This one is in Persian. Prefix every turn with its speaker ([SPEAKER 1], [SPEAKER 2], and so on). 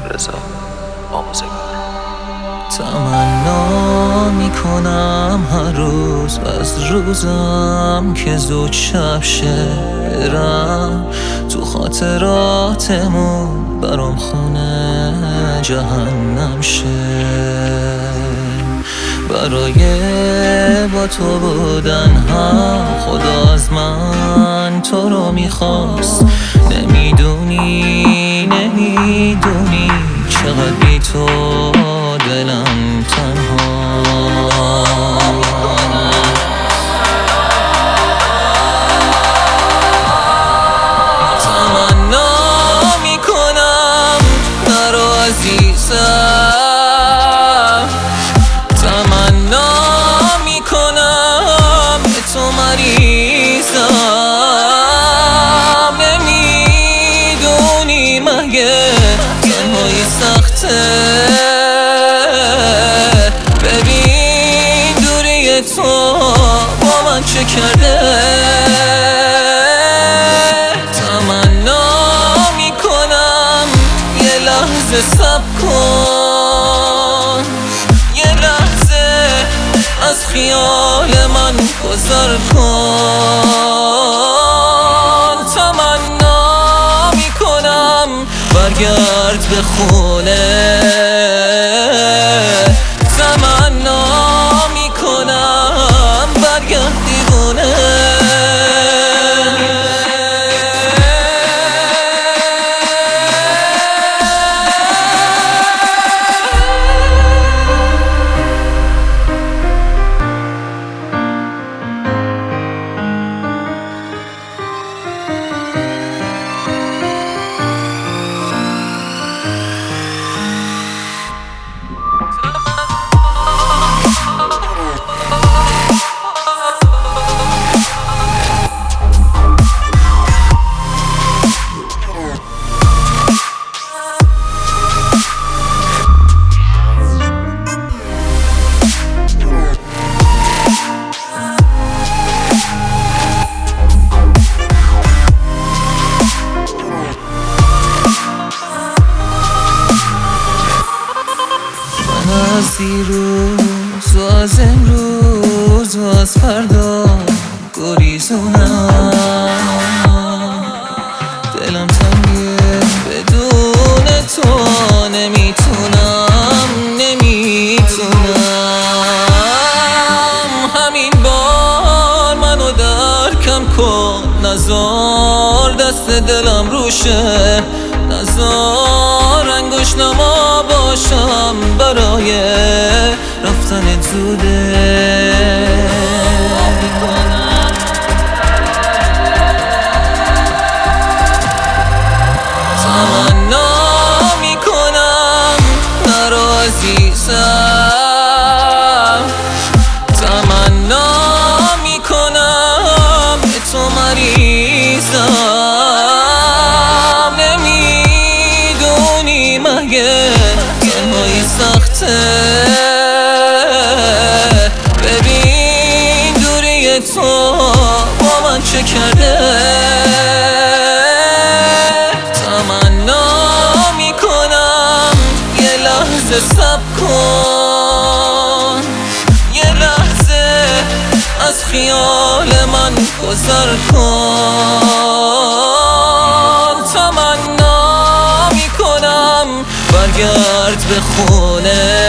[SPEAKER 1] رضا آموزگار.
[SPEAKER 2] تمنا میکنم هر روز از روزم که زود شب شه، برم تو خاطراتمون برام خونه جهنم شه. برای با تو بودن هم خدا از من تو رو میخواست. نمیدونی چقدر بی تو دلم تنها. تمنا میکنم نرو عزیزم، تمنا میکنم به تو مریضم. نمیدونی مگه تنهایی سخته؟ ببین دوری تو با من چه کرده. تمنا میکنم یه لحظه صبر کن، یه لحظه از خیال من گذر کن. تمنا میکنم برگرد به خونه، تمنا میکنم برگرد دیوونه. از دیروز و از امروز و از فردا گریزونم. دلم تنگه بدون تو، نمیتونم همین بار منو درکم کن، نزار دست دلم روشه، نزار انگوش نما باشم برای رفتن زوده. تمنا میکنم نرو عزیزم، تمنا میکنم به تو مریضم. نمیدونی مگه تنهایی سخته؟ ببین دوری تو با من چه کرده. تمنا میکنم یه لحظه صبر کن، یه لحظه از خیال من گذر کن. تمنا میکنم برگرد به خونه،